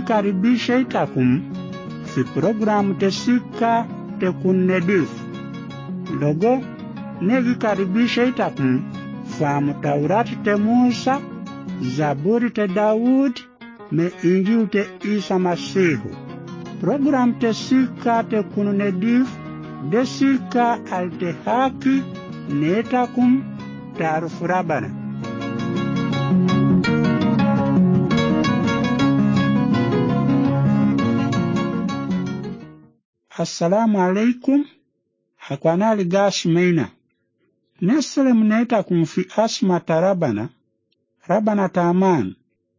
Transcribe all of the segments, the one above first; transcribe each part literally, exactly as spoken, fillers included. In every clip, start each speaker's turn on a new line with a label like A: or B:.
A: negikaribisha itakum fi programu tesika tekunnedifu. Logo negikaribisha itakum famu Taurati te Musa, Zaburi te Daud, me Injili te Isa Masihu. Program tesika tekunnedifu desika alte haki netakum tarufu Rabana. Assalamu alaikum. Hakwana ligash meina. Nesele mneta kumfi asma tarabana. Rabana taman.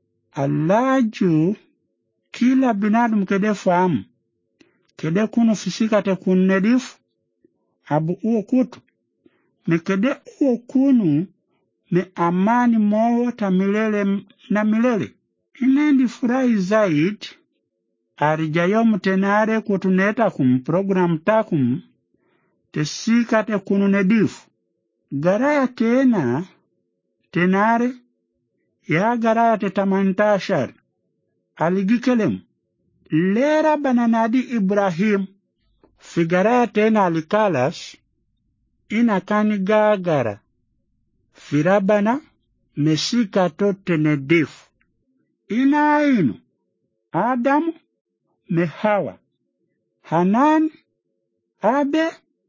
A: Alaju kila binadamu kede fahamu. Kede kunu fisika te kunnedifu. Abu uo kutu. Me kede uo kunu me amani moyo ta milele na milele. Inendi furahi zaidi. Arijayo mtenare kutuneta kum program takum tesika te kunnedifu. Garaya tena tenare ya garaya te tamantashar. Aligikelem lera bananadi Ibrahim figaraya tena alikalas inakani gagara firabana mesika to tenedifu. Ina inu Adamu me Hawa, Hanan, Abe,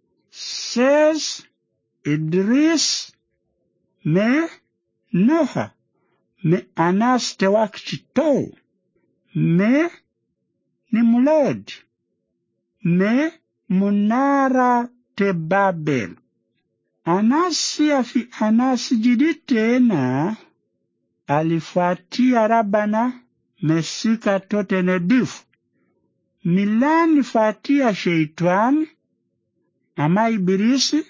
A: Sez, Idris, me Noha, me Anas te wakchito, me Nimlod, me Munara te Babel. Anasi afi Anasi jiditena alifuatia Rabana mesika to tenedifu. Milani fatia sheitani ama Ibilisi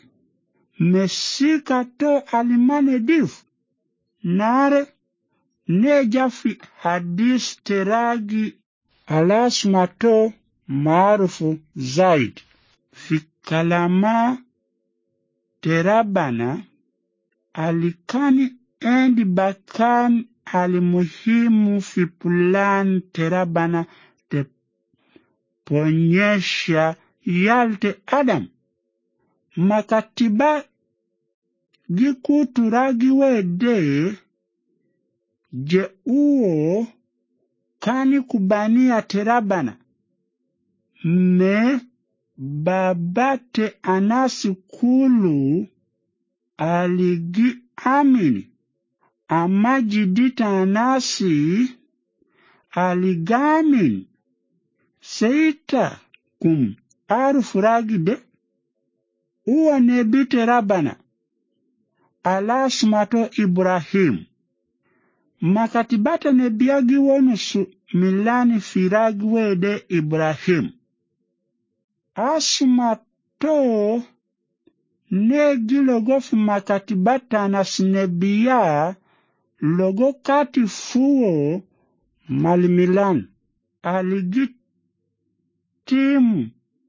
A: mesika to alimane difu. Nare neja fi hadis teragi alasmato maarufu zaidi. Fi kalama terabana alikani endi bakan alimuhimu fi pulan terabana te ponyesha yalte Adam. Makatiba gikuturagi wede je uo kani kubania terabana. Me babate Anasi kulu aligi amini. Amajidita Anasi aligamini. Seita kum arufuragide uwa nebite Rabana alasmato Ibrahim. Makatibata nebiagi wonusu milani firagi wede Ibrahim. Asmato negi logo fi makatibata nasnebiya logo kati fuo malimilan. Aligit timu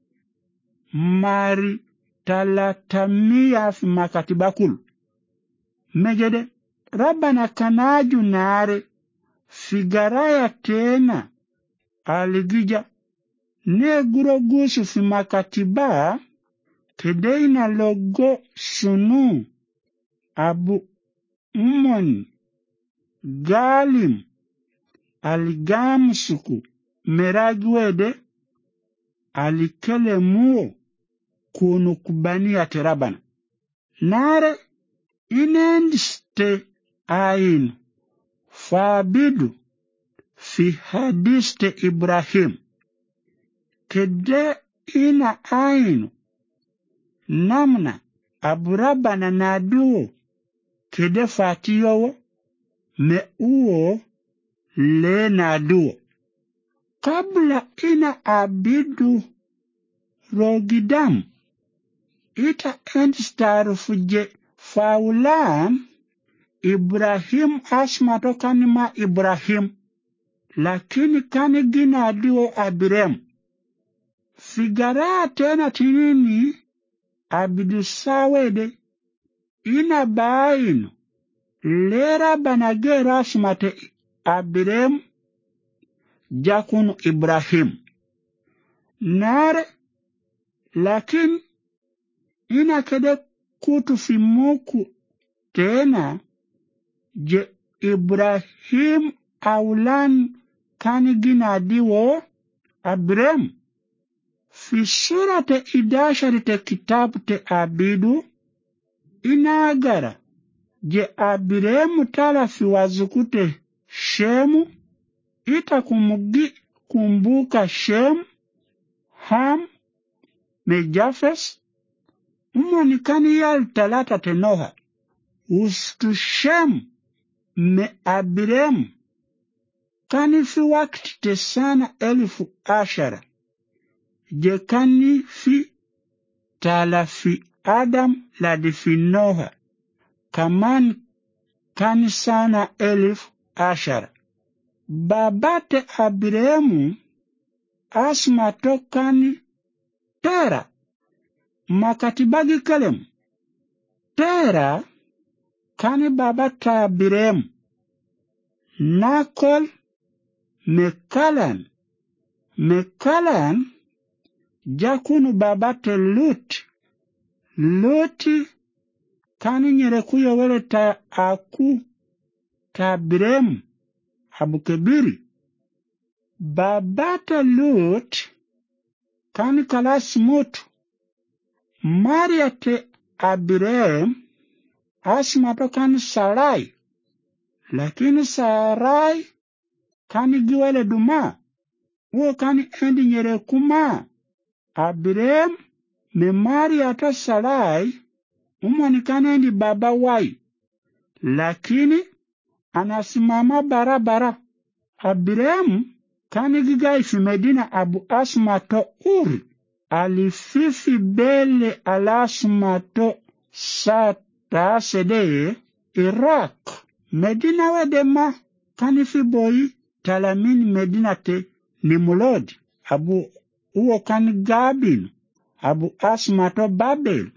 A: mari talatamia fi makatibakul. Mejede Rabana kanaju nare figaraya tena aligija neguro gusu fi makatiba kedeina logo sunu Abu Umon Galim aligamsuku meragwede alikele muo kunu kubania terabana. Nare inendiste ainu fabidu fi hadiste Ibrahim. Kede ina ainu namna aburabana naduo kede fatiyowo me uo le naduo. Kabla ina abidu rogidam ita endstarufu faulan Ibrahim asmato kanima Ibrahim lakini kani gina aduo Abirem. Figara tena tinini abidu sawede ina bainu lera banagera asmate Abirem jakunu Ibrahim. Nare, lakini ina kede kutu fi muku tena je Ibrahim aulan kani gina diwo Abraham. Fi surate idashari te kitabu te Abidu inagara je Abraham tala fi wazukute Shemu ita kumugi kumbuka Shemu, Ham, me Jafes umonikani yal talata te Noha ustu Shemu me Abraham kani fi wakti te sana elfu ashara je kani fi tala fi Adam ladi fi Noha kaman kani sana elfu ashara. Babate Abrahamu asmato kani Tera makatibagi kalem. Tera kani babata Abrahamu. Nakol Mekalan. Mekalan jakunu babate Lut. Luti kani nyerekuyo wele ta aku ta Abrahamu Abu Kebiri. Babata Lut kani kalas mutu. Maria te Abraham asmato kani Sarai. Lakini Sarai kani giwele duma. Uo kani endi nyerekuma. Abraham me Maria to Sarai umoni kani endi baba wai. Lakini anasimama barabara. Abraham kani gigai fi Medina Abu asmato Uri. Alififi bele alasmato sata sedeye Iraq. Medina wedema kani fi boyi talamin Medina te Nimulod. Abu uo kani Gabin. Abu asmato Babel.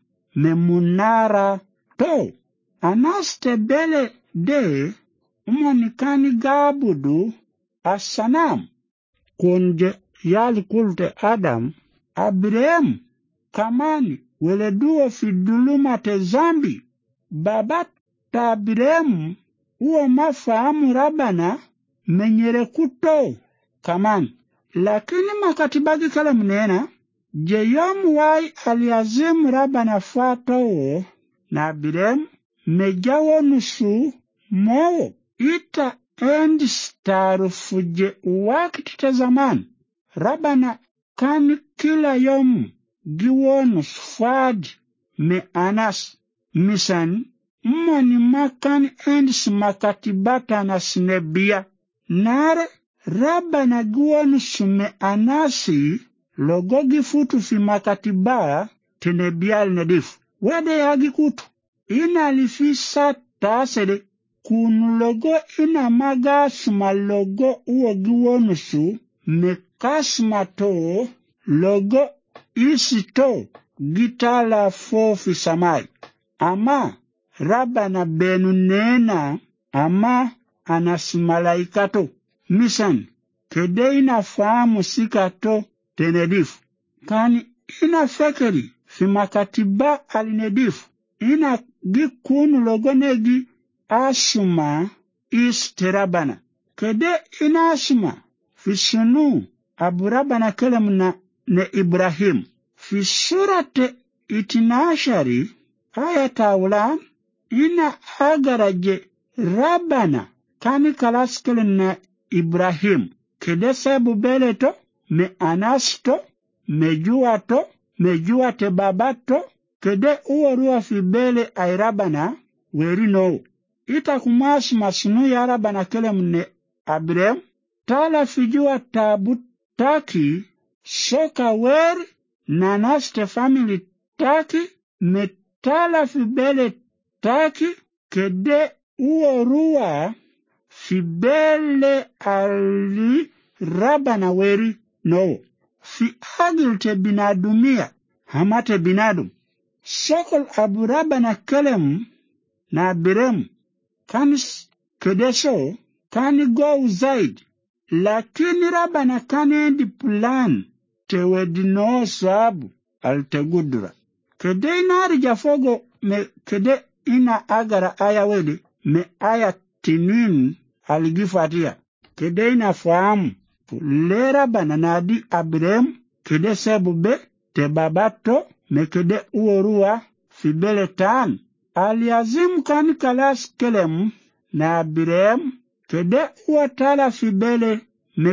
A: Memunara to. Anaste bele de umoni kani gabudu asanam. Kunje yali kulte Adam. Abraham kamani weleduo fi duluma te zambi. Babat ta Abraham uo mafahamu Rabana menyere kuto kamani. Lakini makatibagi kala mnena je yom wai aliazimu Rabana fato na Abraham mejawo nusu mowo ita endi starufu je wakiti te zaman. Rabana kani kila yomu giwonu sfadi me anas misan mmoni makani endis makatibata na sinebia. Nare Rabana giwonu sume anasi logo gifutu fi makatiba tenebial nedifu. Wede yagi kutu. Ina alifisa tasede kunu logo ina maga suma logo uo giwonu su mekasma to logo isi to gitala fofi samai. Ama Rabana benu nena ama anasimalaikato. Misan kede ina fahamu sikato tenedifu. Kani ina fekeri fi makatiba alinedifu. Ina gikunu logo negi asuma iste Rabana. Kede ina asuma fi sunu Abu Rabana kelemna ne Ibrahim. Fi surate itinashari ayata ulan ina agaraje Rabana kani kalas kelemna Ibrahim. Kede sabu beleto me anasto me juato me juate babato kede uorua fi bele ay Rabana weri no. Ita kumashi masunu ya Rabana kelemne Abraham tala fijua tabu taki soka weri nanaste family taki metala fibele taki kede uorua fibele ali Rabana weri no. Fi agilte binadumia hamate binadum. Sokol Abu Rabana kelem na Abraham kani kede so kani go zaid lakini Rabana kanendi plan tewedino sabu altegudura. Kede inari jafogo me kede ina agara aya wede me aya tinin aligifatia. Kede ina fahamu le Rabana nadi Abraham kede sebube te babato me kede uorua fibele tan. Aliazim kan kalas kelem na Abraham kede uatala fibele me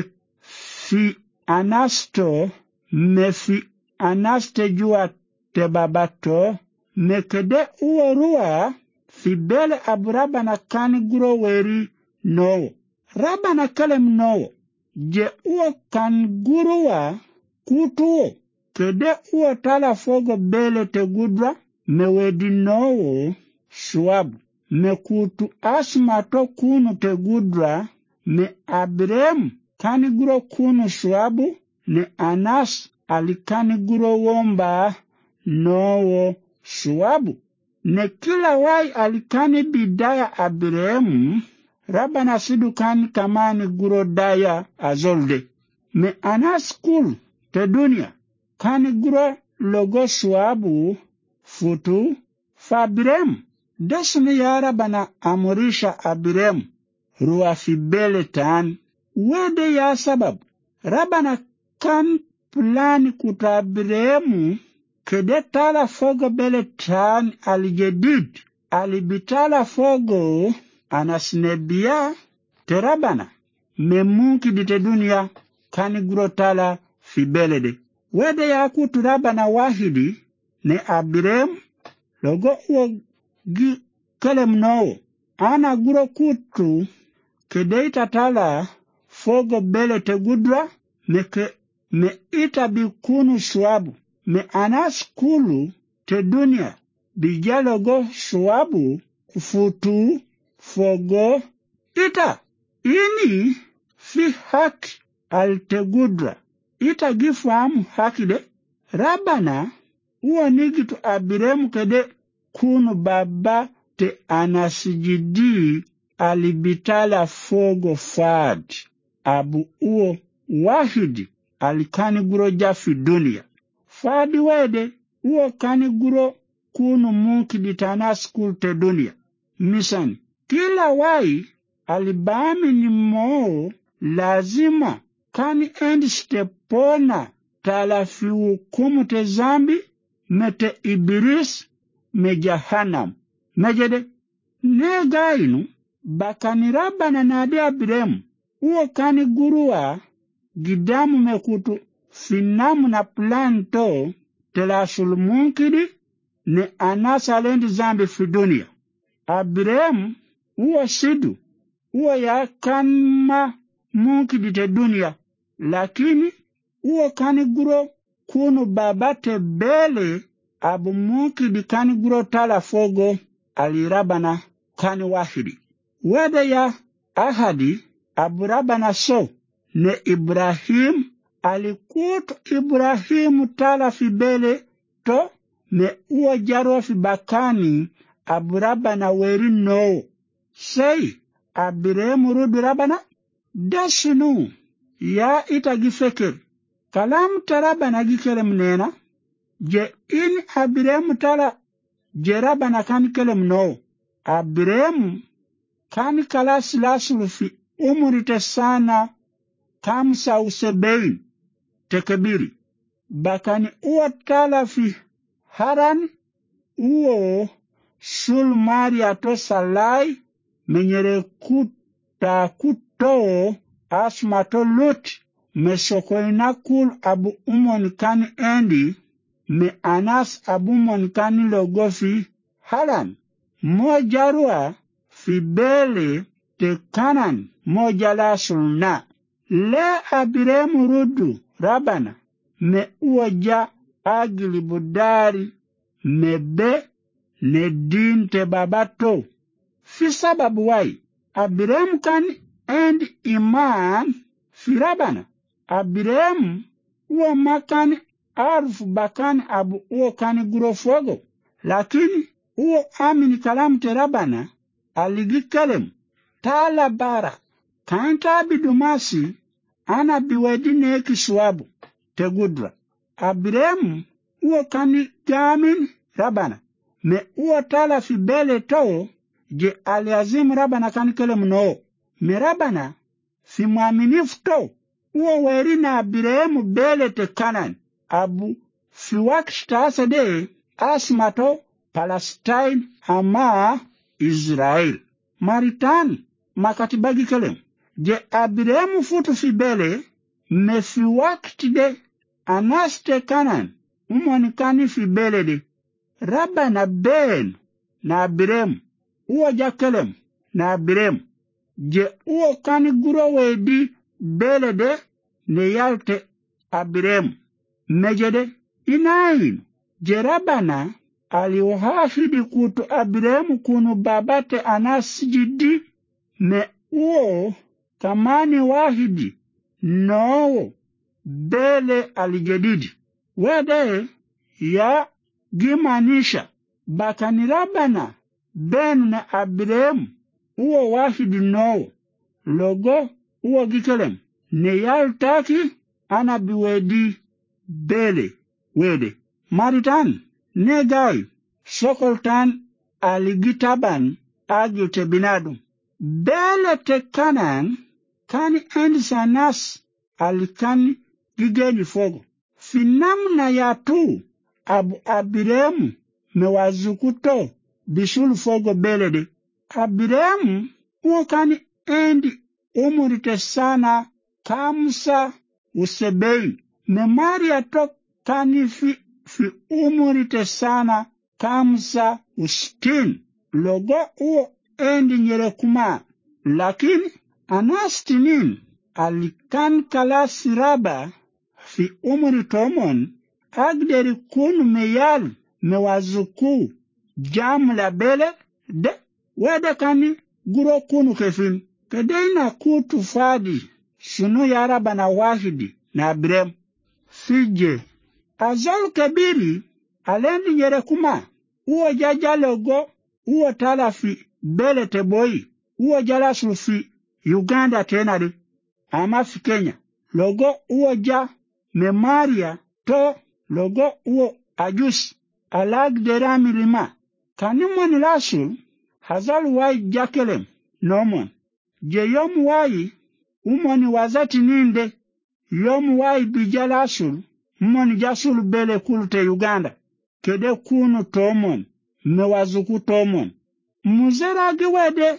A: fi anasto me fi anaste jua te babato me kede uorua fibele abu Rabana kan guro weri no. Rabana kelem no. Je uo kan gurua kutuo kede uo tala fogo bele te gudra me wedi no shuabu me kutu asma to kunu te gudra me Abraham kani guro kunu shuabu ne Anas alikani guro womba no shuabu ne kila wai alikani bidaya Abraham Rabana sidu kani kamani guro daya azolde me Anas kul te dunia kani guro logo shuabu futu fa Abraham desne ya Rabana amurisha Abraham ruwa fibele tan wede ya sababu Rabana kan plani kuta Abraham kede tala fogo bele tan alijedid alibitala fogo anasnebia te Rabana memunki dite dunia kani guro tala fibele de wede ya kutu Rabana wahidi ne Abraham logo uo gi kelem no ana guro kutu kede itatala fogo bele te gudra me, ke, me ita bikunu shuabu me Anas kulu te dunia bijalogo shuabu kufutu fogo ita ini fi haki al te gudra ita gifahamu haki de Rabana uo nigitu Abraham kede kunu baba te anasijidi alibitala fogo fad abu uo wahidi alikani guro jafi dunia fadi wede uo kani guro kunu munki ditana skul te dunia misani kila wai alibami ni moo lazima kani endi stepona talafi hukumu te zambi mete Iblis me Jahannam mejede negainu bakani Rabana nadi Abraham uo kani gurua gidamu mekutu finamu na planto telasul munkidi ne Anasa lendi zambi fi dunia Abraham uo sidu uo ya kanma munkidi te dunia lakini uo kani guro kunu babate bele abu munkidi kani guro tala fogo ali Rabana kani wahidi wede ya ahadi abu Rabana so ne Ibrahim alikutu Ibrahim tala fibele to ne uo jaro fi bakani abu Rabana weri no sei Abraham rudu Rabana desinu ya ita gifeker kalam tarabana gikelem nena je in Abraham tala je Rabana kan kelem no Abraham kan kalas lasul fi umurite sana kamsa usebein tekebiri bakani uo tala fi Haran uo sul Maria to salai menyere kuta kuto asma to lut mesokoina kul abu umon kan endi me Anas abu mon kan logofi Haran mojarua fi bele te Kanan mojala sulna le Abraham rudu Rabana me uoja agili budari me be ne din te babato fi sababu wai Abraham kan end iman fi Rabana Abraham uo makan arf bakan abu uo kan guro fogo lakini uo amini kalam te Rabana aligi kalem tala bara kan tabi dumasi ana biwedine kiswabu te gudra. Abirem uo kani gamin rabana. Me uo tala fi bele to je aliazim rabana kani kele mno. Me rabana fi muaminifu to uo weri na Abirem bele te Kanan. Abu fi wakstasa de asmato Palestine ama Israel. Maritan makatibagi kelem. Je Abirem futu fi bele me fi wakti de anaste Kanan umonikani fi bele de. Rabana ben na Abirem uo jakelem na Abirem. Je uo kani guro wedi bele de ne yalte Abirem. Mejede inain je Rabana aliwahidi kutu Abirem kunu babate anasijidi me uo kamani wahidi no bele alijadidi. Wede ya gimanisha bakani Rabana ben na Abirem uo wahidi no logo uo gikelem ne yaltaki ana biwedi bele wede. Maritan negai sokoltan aligitaban agite binadum. Bele te Kanan kani endisa nas alikani gigeni fogo. Finamna ya tu abu Abirem mewazukuto bishulu fogo bele de. Abirem uo kani endi umurite sana kamsa usebei. Me Maria to kani fi, fi umurite sana kamsa ustin. Logo uo endi nyere kuma. Lakini anastinin alikan kala siraba fi umuri tomon agderi kunu meyal mewazuku jamla bele de wede kani guro kunu kefin. Kedeina kutu fadi sunu ya Rabana wahidi na Abirem. Fije azol kabiri alendi nyere kuma uo jaja logo uo tala fi bele te boy uo jala sufi Uganda tenari ama fi Kenya logo uo ja me Maria to logo uo ajus alag derami lima kanimon lasul hazal wai jakelem nomon je yom wai umoni wazati ninde yom wai bijala sul umoni jasul bele kulte Uganda kede kunu tomon mewazuku tomon muzera giwede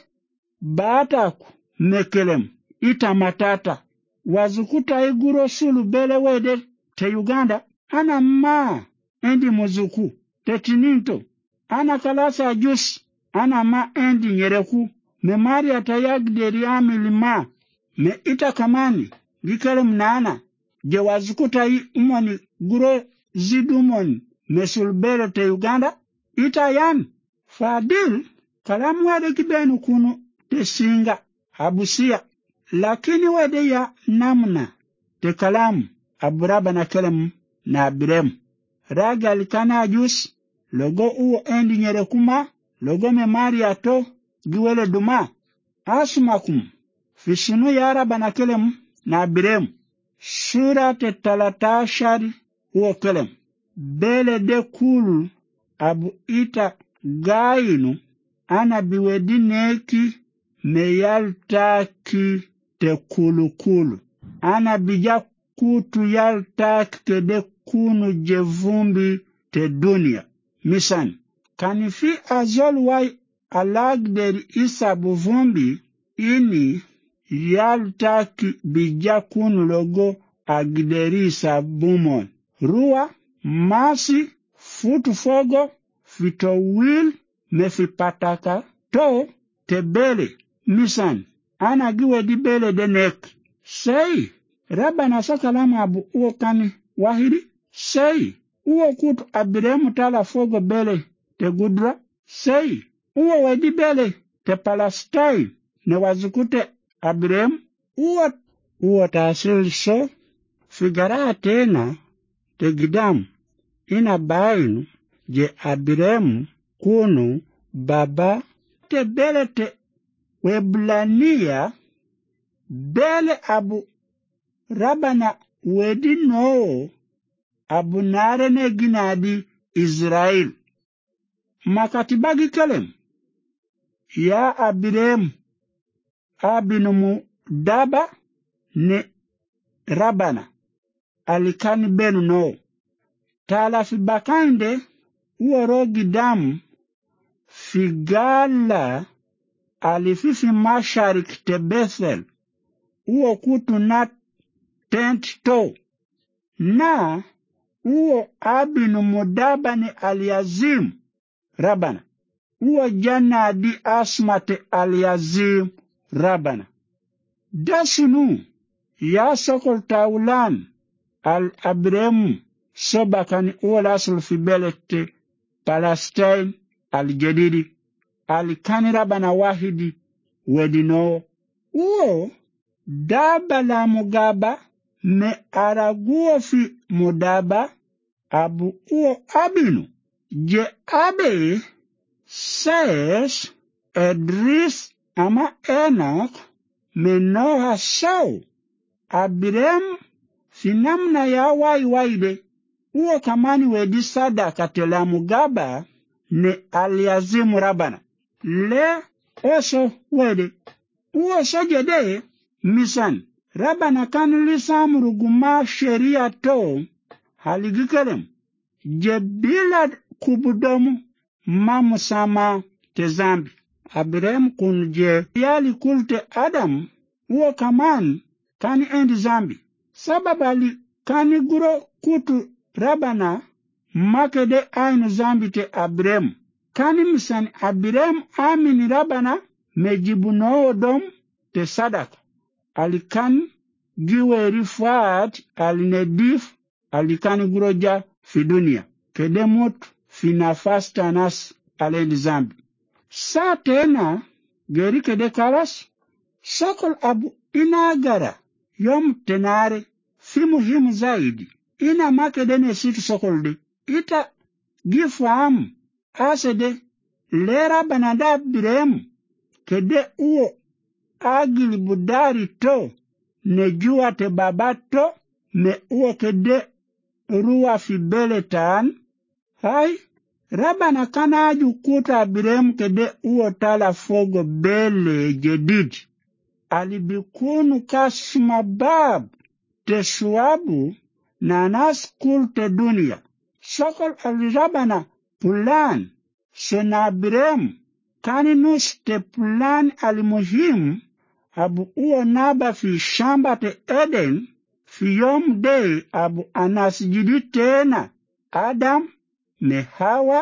A: baataku mekelem ita matata wazukuta iguro sulu bele wede te Uganda ana ma endi muzuku te tininto ana kalasa jus ana ma endi nyereku me Maria tayagderi amilima me ita kamani gikelem nana je wazukuta i umoni guro zidumon mesul bele te Uganda ita yan fadil kalamu wade kibenu kunu te singa abusia lakini wade ya namna te kalamu aburaba na kelem na Abirem raga alikana ajus logo uo endi nyere kuma logo me Maria to giwele duma asumakum fishinu ya Araba na kelem na Abirem sura te talatashari uo kelem bele de kulu abu ita gainu ana biwedineki meyaltaki te kulu kulu ana bija kutu yaltaki kede kunu jevumbi te dunia misan kanifi azol wai alagderi isa buvumbi ini yaltaki bija kunu logo agderi isa bumon ruwa masi futu fogo fito wil mefipataka to te bele misan ana giwe di bele denek sei Rabana sakalama abu uo kani wahidi sei uo kutu Abirem tala fogo bele te gudra sei uo wedi bele te Palestine ne wazukute Abirem uo uo tasil so figara tena te gidam ina bainu je Abirem kunu baba te bele te Weblania bele abu Rabana wedi no abunare ne ginadi Israel. Makatibagi kelem ya Abirem abinumu daba ne Rabana alikani benu no. Tala fi bakande uorogi damu figala alififi masharik te Bethel uo kutu na tent to na uo abinu mudaba ni aliazim Rabana uo jana di asmate aliazim Rabana dasunu ya sokol taulan al Abremu sobakani uo lasul fi belete Palestine al jadidi al kani Rabana wahidi wedino uo daba la mugaba me araguo fi mudaba abu uo abinu je abe says Edris ama Enoch me Noha sau Abirem finamna ya wai waide uo kamani wedi sadaka tela mugaba ne aliazimu Rabana le oso wede uo sojede misan Rabana kan lisam ruguma sheria to haligikelem je bila kubudomu mamusama te zambi Abirem kun je yali kulte Adam uo kaman kani endi zambi sababali kani guro kutu Rabana makede ainu zambi te Abirem kani misan Abirem amini Rabana mejibu no dom te sadaka alikan giwe rifat alinedif alikani guroja fi dunia kedemot fi nafas tanas alendi zambi sa tena geri kede kalas sokol abu inagara yom tenare fi muhimu zaidi ina makede ne situ sokol de ita gifahamu asede lera banada Birem kede uo agili budari to ne jua te babato ne uo kede ruwa fi beletan hai Rabana kana aju kuta Birem kede uo tala fogo bele jedid alibikunu kasma bab te shuabu na nas kul te dunia sokol alirabana pulan sena Birem kani nus te pulan alimuhimu abu uo naba fi shamba te Eden fi yom day abu anasijidi tena Adam ne Hawa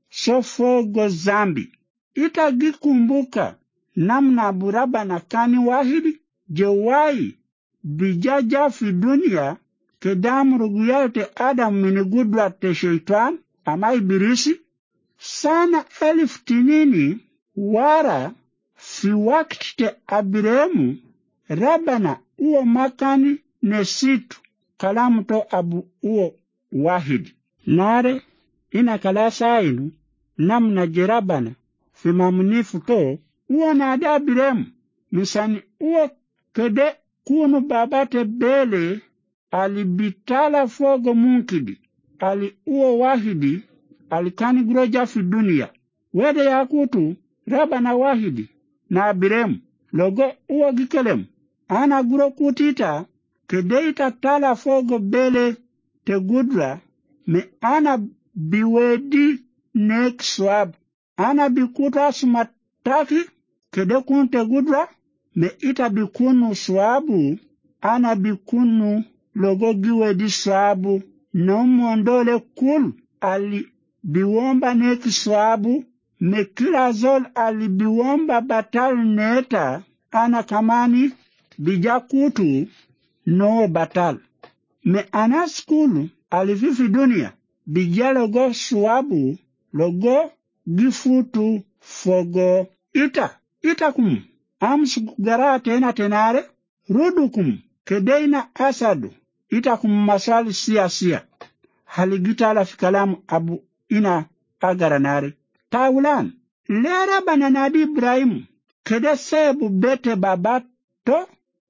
A: sofogo zambi ita gikumbuka namna abu Rabana kani wahidi jewai bijaja fi dunia kedamu ruguyal te Adam minigudwa te shaitan ama ibirisi sana elif tinini wara fi wakti te Abiremu Rabana uo makani nesitu kalamu to abu uo wahidi nare ina kalasa inu namna jirabana fi mamunifu to uo na ada Abiremu misani uo kede kunu babate bele alibitala fogo munkidi ali uo wahidi alikani guroja fi dunia wede ya kutu Rabana wahidi na Abiremu logo uo gikelem ana guro kutita kedeita tala fogo bele te gudra me ana biwedi nek swab ana bikuta sumataki kede kunte gudra me ita bikunu swabu ana bikunu logo giwedi swabu no mondole kul ali biwomba nek swabu me kila zol ali biwomba batal neta ana kamani bijakutu no batal me ana skulu alififi dunia bija logo swabu logo gifutu fogo ita ita kum amsu gara tena tenare rudukum kedeina asadu ita kum masali siya siya haligita la fikalamu abu ina agara nare taulan lera bananadi Ibrahim kede sebu bete babato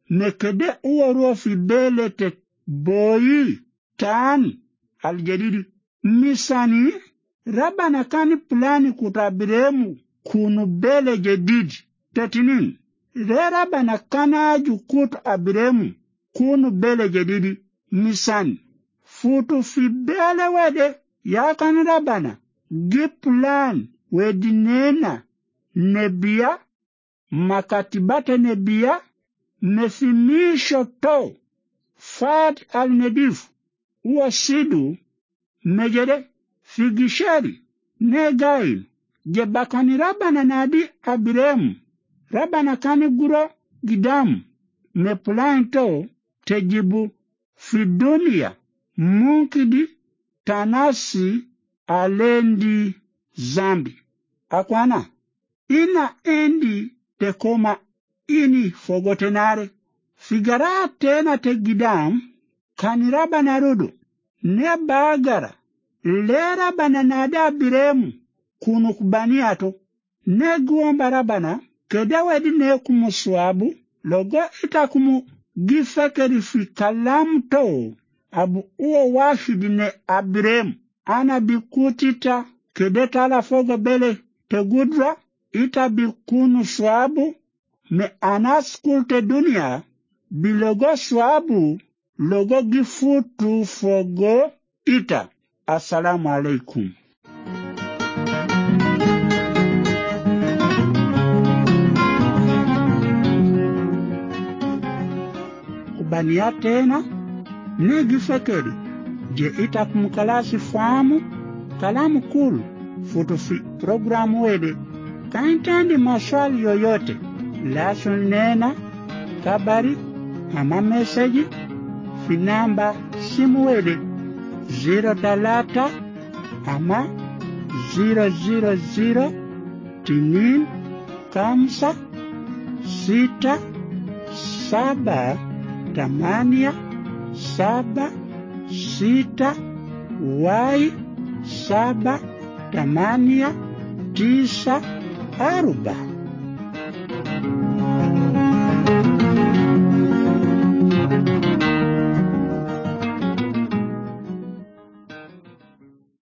A: nekede uwaruo fi bele te boyi tani aljadidi misani Rabana kani plani kutabiremu kunu bele jedidi tetinin re Rabana kana aju kutu abiremu kunu bele jedidi misani futu fi bele wede ya kan Rabana gi plan wedi nena nebia makatibate nebia nefimisho to fad al nedif uwasidu mejede figishari negaim je bakani Rabana nadi abiremu Rabana kani guro gidamu ne plan to tejibu fi dunia munkidi tanasi alendi zambi akwana ina endi te koma ini fogotenare figara tena te gidam kani Rabana rudu ne bagara le Rabana nada biremu kunu kubaniato ne guomba Rabana kedawedi ne kumuswabu logo itakumu gifekeri fi kalam to abu uo washidi ne abiremu ana bikutita kedeta la fogo bele te gudra ita bikunu swabu me anaskul te dunia bilogo swabu logo gifutu fogo ita. Assalamu alaikum. Kubania tena ne gifekeri je ita kumkalasi famu kalamu kulu futu fi programu wede kaintandi maswali yoyote lasun nena kabari ama meseji fi namba simu wede zero talata ama zero zero zero tinin kamsa sita saba tamania saba sita wai saba tamania tisa aruba.